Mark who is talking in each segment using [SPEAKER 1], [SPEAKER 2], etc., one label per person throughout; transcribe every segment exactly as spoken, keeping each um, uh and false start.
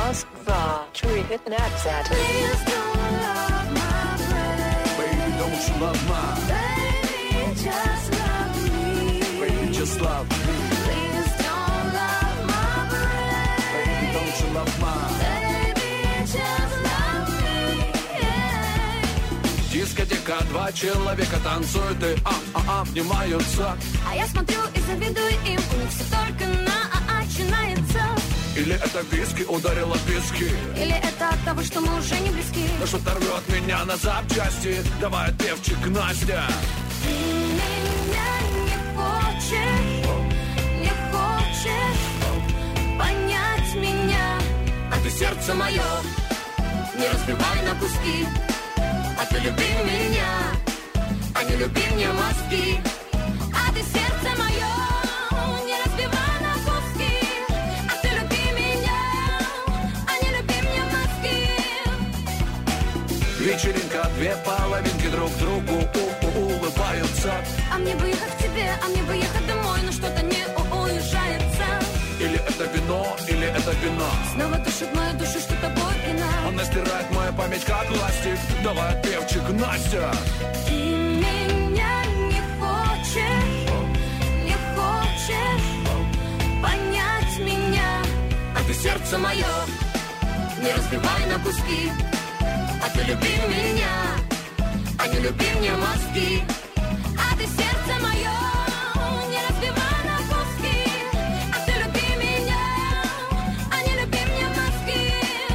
[SPEAKER 1] Москва. Чует пятнадцать.
[SPEAKER 2] Please don't love my brain.
[SPEAKER 3] Baby, don't you love my
[SPEAKER 2] Baby, just love me.
[SPEAKER 3] Baby, just love me.
[SPEAKER 2] Please don't love my brain.
[SPEAKER 3] Baby, don't you love my
[SPEAKER 2] Baby, just love me. Yeah.
[SPEAKER 3] Дискотека, два человека танцуют и а-а-а обнимаются.
[SPEAKER 2] А я смотрю и завидую им, у них все только на а-а начинается.
[SPEAKER 3] Или это виски ударило пески,
[SPEAKER 2] Или это от того, что мы уже не близки.
[SPEAKER 3] но что-то рвет меня на запчасти. Давай, певчик, Настя.
[SPEAKER 2] Ты меня не хочешь, не хочешь понять меня. А ты сердце мое не разбивай на куски. А ты люби меня, а не люби мне мозги. А ты сердце мое не разбивай на куски. А ты люби меня, а не люби мне мозги.
[SPEAKER 3] Вечеринка, две половинки друг другу у-у улыбаются.
[SPEAKER 2] А мне бы ехать к тебе, а мне бы ехать домой, но что-то не уезжается.
[SPEAKER 3] Или это вино, или это вино.
[SPEAKER 2] Снова душит мою душу, что тобой пьяна.
[SPEAKER 3] Она стирает мою память, как ластик. Давай, певчик, Настя.
[SPEAKER 2] Ты меня не хочешь, не хочешь понять меня. А ты сердце мое не разбивай на куски. А ты люби меня, а не люби мне мозги. А ты сердце мое не разбивай на куски. А ты люби меня, а не люби мне мозги.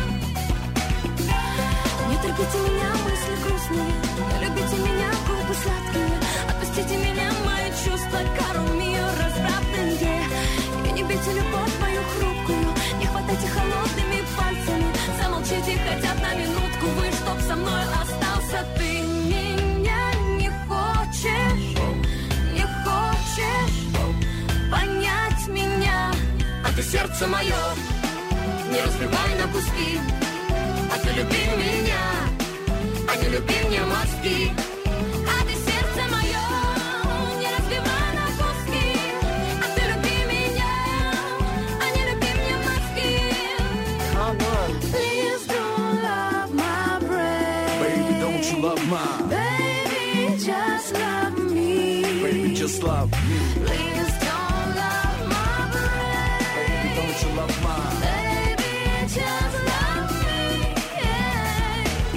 [SPEAKER 2] Не трогайте меня, мысли грустные. Не любите меня, губы сладкие. Отпустите меня, мои чувства, кару мир развратные. И не бейте любовь мою хрупкую. Не хватайте холодными пальцами. Замолчите хотя бы на минутку. Вы, чтоб со мной остался. Ты меня не хочешь, не хочешь понять меня. А ты сердце мое не разбивай на куски. А ты люби меня, а не люби мне мозги. А ты сердце мое не разбивай на куски. А ты люби меня, а не люби мне мозги.
[SPEAKER 1] Come on.
[SPEAKER 2] Please don't love my brain.
[SPEAKER 3] Baby, don't you love my
[SPEAKER 2] Baby, just love me.
[SPEAKER 3] Baby, just love me.
[SPEAKER 2] Please